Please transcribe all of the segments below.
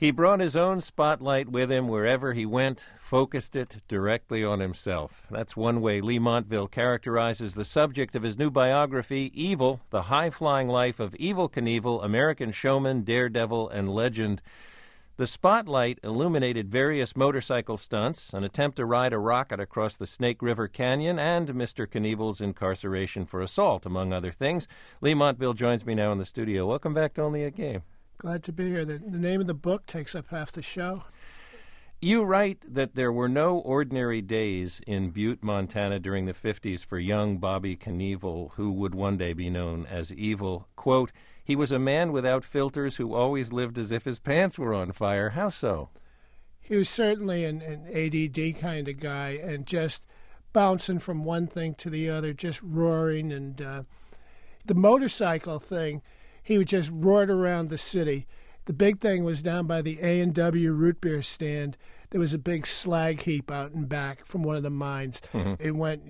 He brought his own spotlight with him wherever he went, focused it directly on himself. That's one way Lee Montville characterizes the subject of his new biography, Evil, The High-Flying Life of Evel Knievel, American Showman, Daredevil, and Legend. The spotlight illuminated various motorcycle stunts, an attempt to ride a rocket across the Snake River Canyon, and Mr. Knievel's incarceration for assault, among other things. Lee Montville joins me now in the studio. Welcome back to Only a Game. Glad to be here. The name of the book takes up half the show. You write that there were no ordinary days in Butte, Montana during the 50s for young Bobby Knievel, who would one day be known as Evil. Quote, he was a man without filters who always lived as if his pants were on fire. How so? He was certainly an ADD kind of guy and just bouncing from one thing to the other, just roaring. And the motorcycle thing, he would just roar around the city. The big thing was down by the A&W root beer stand. There was a big slag heap out and back from one of the mines. Mm-hmm. It went,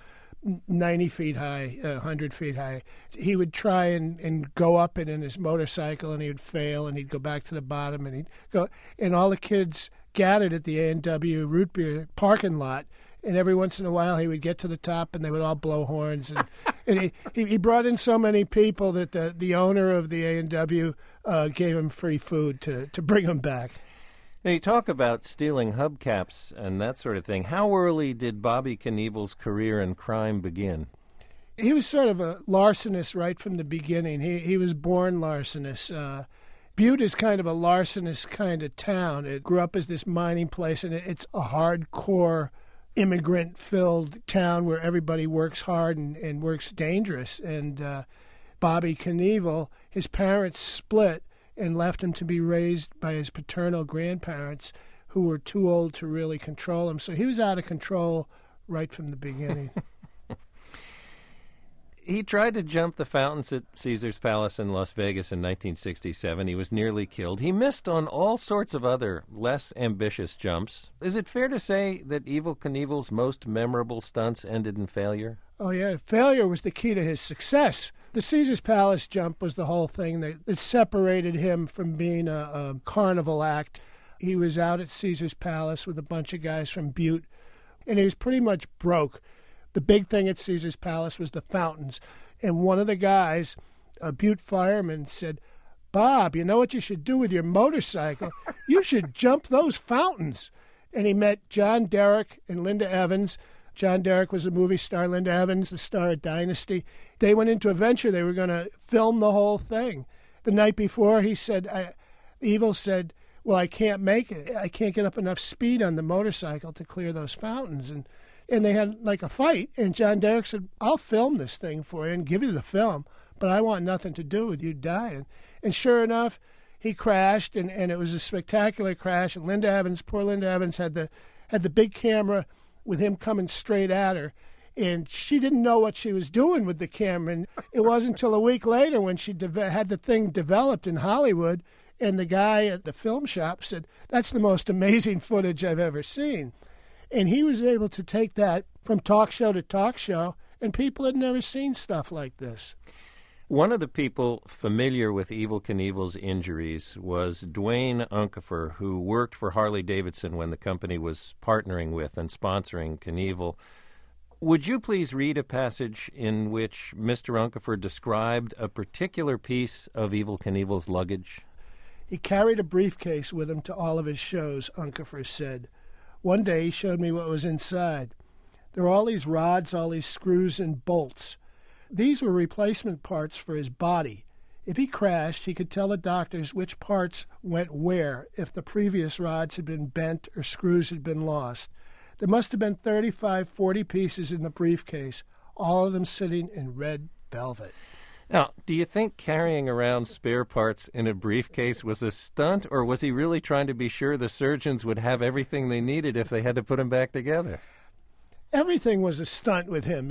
90 feet high, 100 feet high. He would try and go up it in his motorcycle, and he would fail, and he'd go back to the bottom, and he'd go. And all the kids gathered at the A&W root beer parking lot, and every once in a while he would get to the top, and they would all blow horns. And he brought in so many people that the owner of the A&W gave him free food to bring him back. Now, you talk about stealing hubcaps and that sort of thing. How early did Bobby Knievel's career in crime begin? He was sort of a larcenist right from the beginning. He was born larcenous. Butte is kind of a larcenous kind of town. It grew up as this mining place, and it's a hardcore, immigrant-filled town where everybody works hard and works dangerous. And Bobby Knievel, his parents split and left him to be raised by his paternal grandparents, who were too old to really control him. So he was out of control right from the beginning. He tried to jump the fountains at Caesar's Palace in Las Vegas in 1967. He was nearly killed. He missed on all sorts of other less ambitious jumps. Is it fair to say that Evel Knievel's most memorable stunts ended in failure? Oh, yeah. Failure was the key to his success. The Caesar's Palace jump was the whole thing that separated him from being a carnival act. He was out at Caesar's Palace with a bunch of guys from Butte, and he was pretty much broke. The big thing at Caesar's Palace was the fountains. And one of the guys, a Butte fireman, said, Bob, you know what you should do with your motorcycle? You should jump those fountains. And he met John Derek and Linda Evans. John Derek was a movie star, Linda Evans, the star of Dynasty. They went into a venture. They were going to film the whole thing. The night before, he said, Evel said, well, I can't make it. I can't get up enough speed on the motorcycle to clear those fountains. And they had like a fight. And John Derek said, I'll film this thing for you and give you the film, but I want nothing to do with you dying. And sure enough, he crashed, and it was a spectacular crash. And Linda Evans, poor Linda Evans, had the big camera with him coming straight at her, and she didn't know what she was doing with the camera. And it wasn't until a week later when she had the thing developed in Hollywood, and the guy at the film shop said, that's the most amazing footage I've ever seen. And he was able to take that from talk show to talk show, and people had never seen stuff like this. One of the people familiar with Evel Knievel's injuries was Dwayne Unkefer, who worked for Harley-Davidson when the company was partnering with and sponsoring Knievel. Would you please read a passage in which Mr. Unkefer described a particular piece of Evel Knievel's luggage? He carried a briefcase with him to all of his shows, Unkefer said. One day he showed me what was inside. There were all these rods, all these screws and bolts. These were replacement parts for his body. If he crashed, he could tell the doctors which parts went where if the previous rods had been bent or screws had been lost. There must have been 35, 40 pieces in the briefcase, all of them sitting in red velvet. Now, do you think carrying around spare parts in a briefcase was a stunt, or was he really trying to be sure the surgeons would have everything they needed if they had to put him back together? Everything was a stunt with him,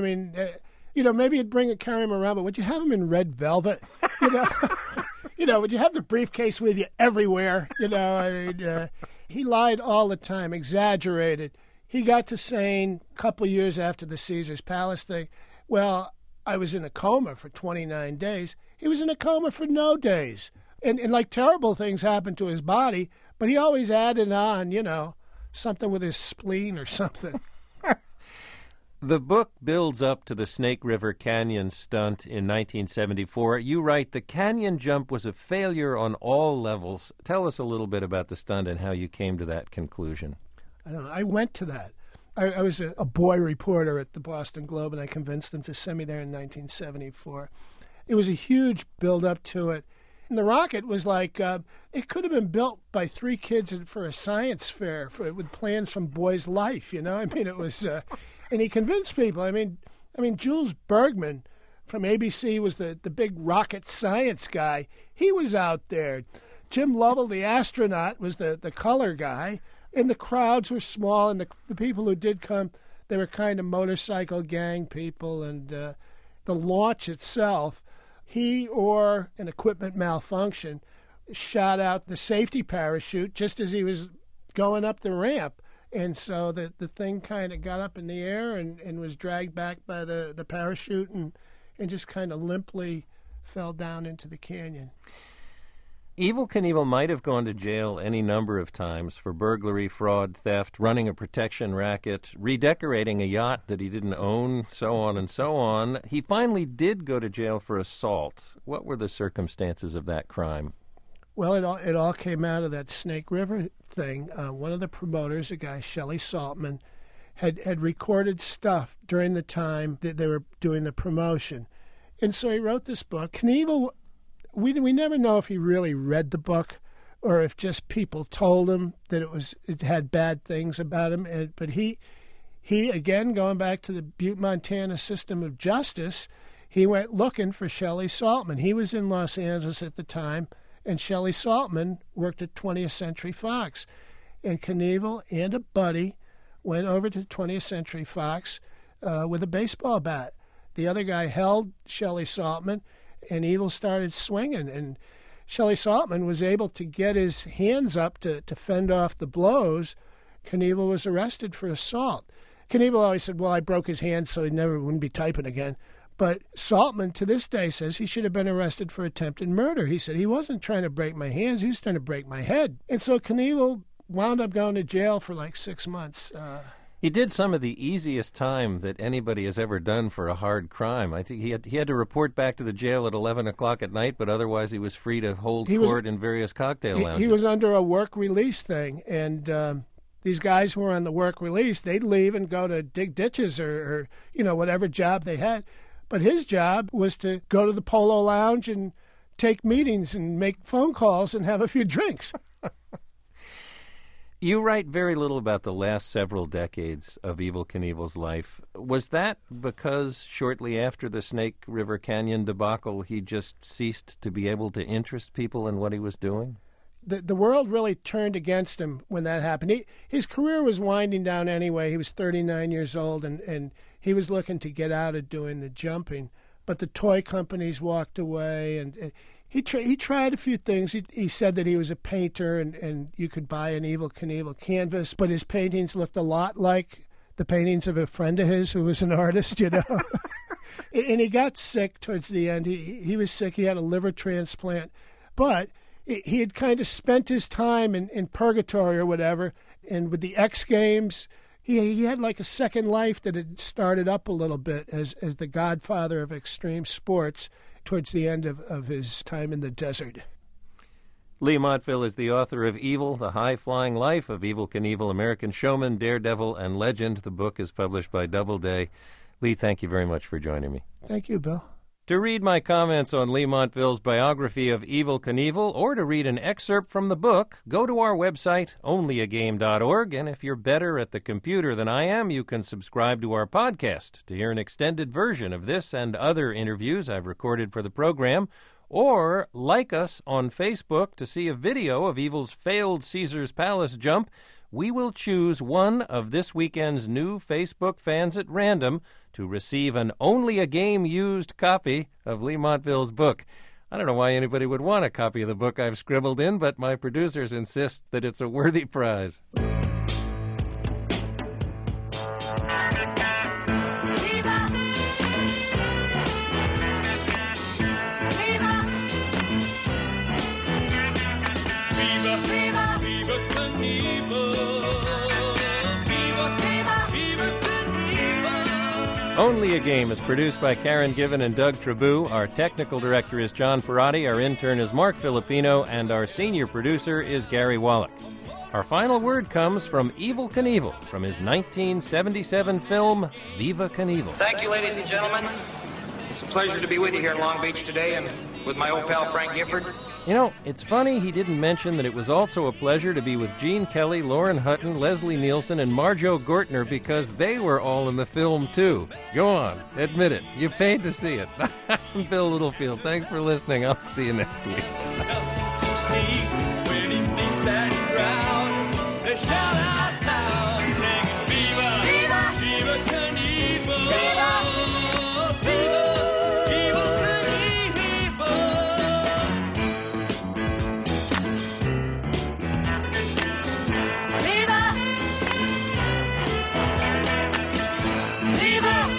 maybe you'd carry him around, but would you have him in red velvet? Would you have the briefcase with you everywhere? He lied all the time, exaggerated. He got to saying a couple years after the Caesar's Palace thing, well, I was in a coma for 29 days. He was in a coma for no days. And like terrible things happened to his body, but he always added on, something with his spleen or something. The book builds up to the Snake River Canyon stunt in 1974. You write, the canyon jump was a failure on all levels. Tell us a little bit about the stunt and how you came to that conclusion. I don't know. I went to that. I was a boy reporter at the Boston Globe, and I convinced them to send me there in 1974. It was a huge build-up to it. And the rocket was like, it could have been built by 3 kids for a science fair with plans from Boy's Life, I mean, it was... And he convinced people. I mean, Jules Bergman from ABC was the big rocket science guy. He was out there. Jim Lovell, the astronaut, was the color guy. And the crowds were small, and the people who did come, they were kind of motorcycle gang people. And the launch itself, he or an equipment malfunction shot out the safety parachute just as he was going up the ramp. And so the thing kind of got up in the air and was dragged back by the parachute and just kind of limply fell down into the canyon. Evel Knievel might have gone to jail any number of times for burglary, fraud, theft, running a protection racket, redecorating a yacht that he didn't own, so on and so on. He finally did go to jail for assault. What were the circumstances of that crime? Well, it all came out of that Snake River thing. One of the promoters, a guy, Shelley Saltman, had recorded stuff during the time that they were doing the promotion. And so he wrote this book. Knievel, we never know if he really read the book or if just people told him that it had bad things about him. But he, again, going back to the Butte, Montana system of justice, he went looking for Shelley Saltman. He was in Los Angeles at the time, and Shelley Saltman worked at 20th Century Fox. And Knievel and a buddy went over to 20th Century Fox with a baseball bat. The other guy held Shelley Saltman, and Evel started swinging. And Shelley Saltman was able to get his hands up to fend off the blows. Knievel was arrested for assault. Knievel always said, well, I broke his hand so he wouldn't be typing again. But Saltman, to this day, says he should have been arrested for attempted murder. He said he wasn't trying to break my hands, he was trying to break my head. And so Knievel wound up going to jail for like 6 months. He did some of the easiest time that anybody has ever done for a hard crime. I think he had to report back to the jail at 11 o'clock at night, but otherwise he was free to hold court in various cocktail lounges. He was under a work release thing, and these guys who were on the work release, they'd leave and go to dig ditches or whatever job they had. But his job was to go to the Polo Lounge and take meetings and make phone calls and have a few drinks. You write very little about the last several decades of Evel Knievel's life. Was that because shortly after the Snake River Canyon debacle, he just ceased to be able to interest people in what he was doing? The world really turned against him when that happened. His career was winding down anyway. He was 39 years old, and he was looking to get out of doing the jumping. But the toy companies walked away, and he tried a few things. He said that he was a painter, and you could buy an Evel Knievel canvas, but his paintings looked a lot like the paintings of a friend of his who was an artist, And he got sick towards the end. He was sick. He had a liver transplant. But he had kind of spent his time in purgatory or whatever, and with the X Games, he had like a second life that had started up a little bit as the godfather of extreme sports towards the end of his time in the desert. Lee Montville is the author of Evel, The High-Flying Life of Evel Knievel, American Showman, Daredevil, and Legend. The book is published by Doubleday. Lee, thank you very much for joining me. Thank you, Bill. To read my comments on Lee Montville's biography of Evel Knievel, or to read an excerpt from the book, go to our website, onlyagame.org, and if you're better at the computer than I am, you can subscribe to our podcast to hear an extended version of this and other interviews I've recorded for the program, or like us on Facebook to see a video of Evel's failed Caesars Palace jump. We will choose one of this weekend's new Facebook fans at random to receive an Only a Game used copy of Lee Montville's book. I don't know why anybody would want a copy of the book I've scribbled in, but my producers insist that it's a worthy prize. Only a Game is produced by Karen Given and Doug Trabue. Our technical director is John Perotti, our intern is Mark Filipino, and our senior producer is Gary Wallach. Our final word comes from Evel Knievel from his 1977 film, Viva Knievel. Thank you, ladies and gentlemen. It's a pleasure to be with you here in Long Beach today and with my old pal Frank Gifford. You know, it's funny he didn't mention that it was also a pleasure to be with Gene Kelly, Lauren Hutton, Leslie Nielsen, and Marjo Gortner because they were all in the film, too. Go on, admit it. You paid to see it. I'm Bill Littlefield. Thanks for listening. I'll see you next week. When he meets that crowd, they shout out loud, singing Viva, Viva, Viva Knievel, Viva, Viva, Viva Knievel, Viva, Viva.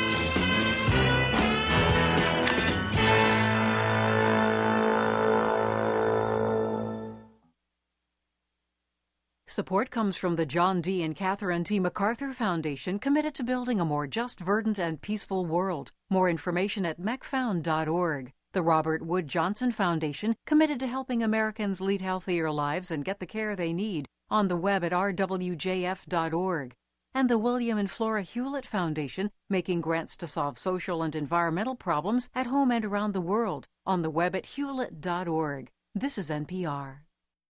Support comes from the John D. and Catherine T. MacArthur Foundation, committed to building a more just, verdant, and peaceful world. More information at mecfound.org. The Robert Wood Johnson Foundation, committed to helping Americans lead healthier lives and get the care they need, on the web at rwjf.org. And the William and Flora Hewlett Foundation, making grants to solve social and environmental problems at home and around the world, on the web at hewlett.org. This is NPR.